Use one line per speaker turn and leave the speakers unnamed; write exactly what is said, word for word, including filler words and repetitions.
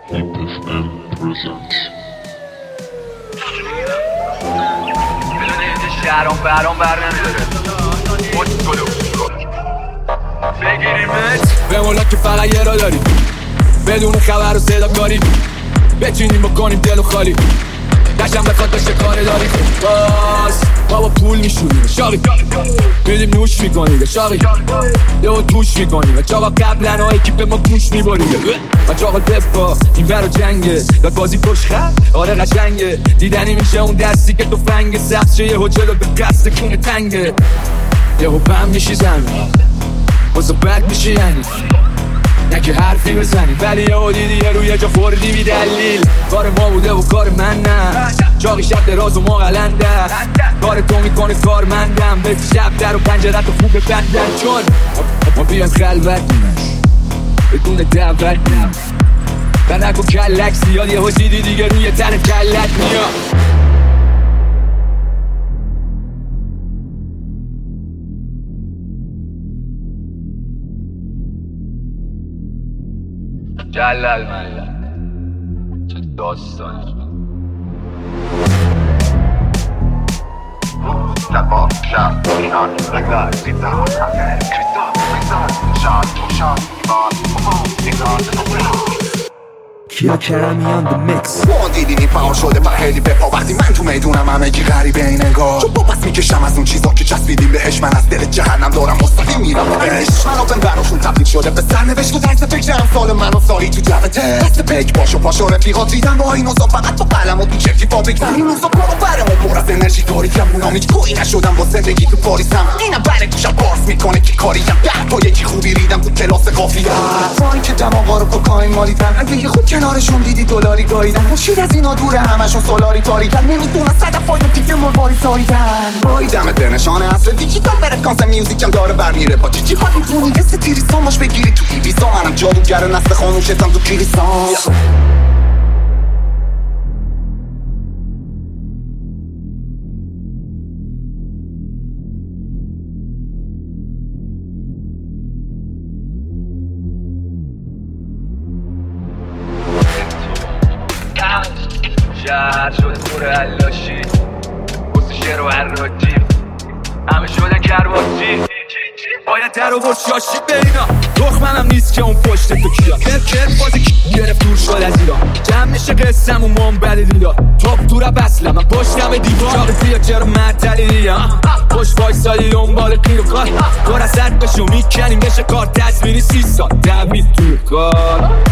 شهرام برام بر نمیداره بگیریمت
به مولا که فقط یه را داریم بدون خبر و صدا کاری بچینیم بکنیم دل و خالی دشم بخواد داشته کاره داری باز ما با پول میشونیم شاقی میدیم نوش میکنیم شاقی یه و توش میکنیم چاقا قبلن های کیپ ما گوش میباریم و چاقا دفاع این برا جنگه داد بازی پشت خط آره قشنگه دیدنی میشه اون دستی که تو فنگ سبز شه یه هجل رو به قصد کونه تنگه یه هو بم میشی زمین بازا بد میشی یعنی نه که حرفی بزنی ولی یه ها دیدی یه روی جا خوردی بی دلیل کار ما بوده و کار من نه چاقی شب دراز و ما قلنده کار تو میکنه کار مندم به شب در و پنجره تو خوب بندن چون ما بیان خلوت نش بدون دعوت نم و نکو کلک زیاد یه ها دیدی دیگه روی تن کلک میاد
جلال ملل چه داستانش لبا شب اینان رگار زیزان کریستال ریزان شاد توشان ایمان امان ایمان
کیا کرمیان the mix
ما دیدین این فعال شده و خیلی بپا وقتی من تو میدونم همه گی غریبه این انگار چون با پس میکشم از اون چیزا که چسبیدیم بهش من از دل جهنم دارم مستقیم میرم بهش من آبن براشون تبدیل شده به سرنوشت و درس فکرم سال من و سالی تو جوته دست پیک باش و پاش و رفیقات ریدن با این اوزا فقط با قلم و تو چفتی فابریک و این اوزا برو برمون پر از انرژی تاریکم اونام هیچ گویی نشدم با زندگی تو پاریسم اینم برای گوشم پارس میکنه که کاریم ده تا یکی خوبی ریدم تو کلاس قافیه وای که دماغا رو کوکائین مالیدن اگه یه خود کنارشون دیدی دلاری گاییدن مشید از اینا دوره همشون سولاری تاریکن نمیدونن صدفای دیگه مرباری تاریکن وای دمت به نشانه اصل دیجیتال برد کانسر میوزیکم داره برمیره با چیچی خواهد میتونی یه ستیری ساماش بگیری تو ایویزا منم جادوگر نسل خانوشتم تو کلیسانس
شهر شده پر علاشی بسه شعر و عراجی همه شدن کرواسی باید در و برد شاشی بینا دخمنم نیست که اون پشت تو کیا کرکر بازی کی گرفت دور شد از ایران جمع میشه قسم و من بده دیدا توب تو را بسلم من پشتم دیوار چاقی بیا چرا معطلی دیم پشت وایسادی دنبال قیر و کار کار از سر بشو میکنیم بشه کار تصویری سی سال دوید توی کار